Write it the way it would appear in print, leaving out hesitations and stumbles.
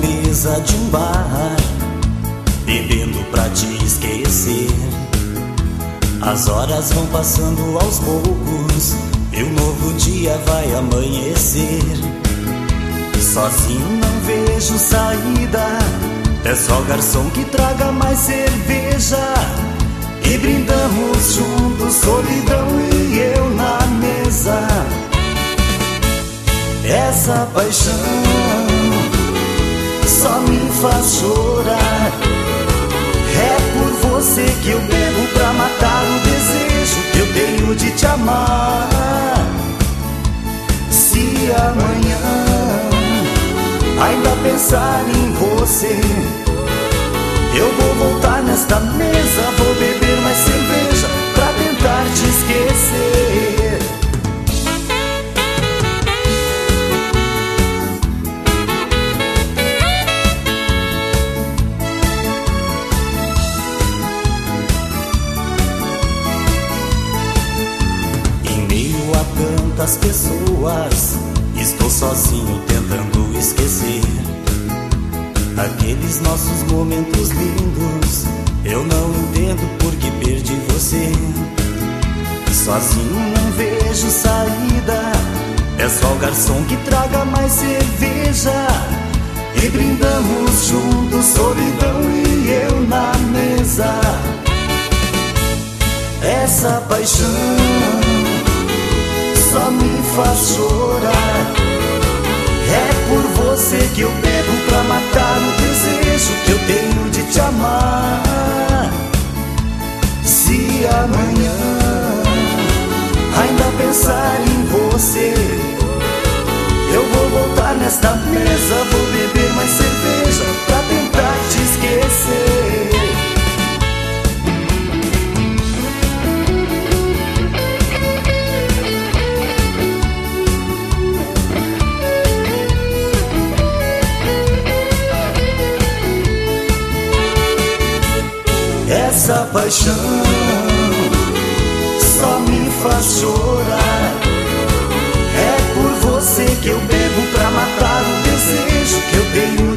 mesa de um bar, bebendo pra te esquecer. As horas vão passando aos poucos e um novo dia vai amanhecer. Sozinho não vejo saída, peço ao garçom que traga mais cerveja e brindamos juntos, solidão e eu na mesa. Essa paixão só me faz chorar. É por você que eu bebo pra matar o desejo que eu tenho de te amar. Se amanhã ainda pensar em você, eu vou voltar nesta mesa, vou beber mais cerveja pra tentar te esquecer. Em meio a tantas pessoas, estou sozinho tentando esquecer aqueles nossos momentos lindos. Eu não entendo por que perdi você. Sozinho não vejo saída, peço ao garçom que traga mais cerveja e brindamos juntos, solidão e eu na mesa. Essa paixão só me faz chorar. É por você que eu bebo pra matar o desejo que eu tenho de te amar. Se amanhã ainda pensar em você, eu vou voltar nesta mesa, vou beber mais cerveja pra tentar te esquecer. Essa paixão só me faz chorar. É por você que eu bebo pra matar o desejo que eu tenho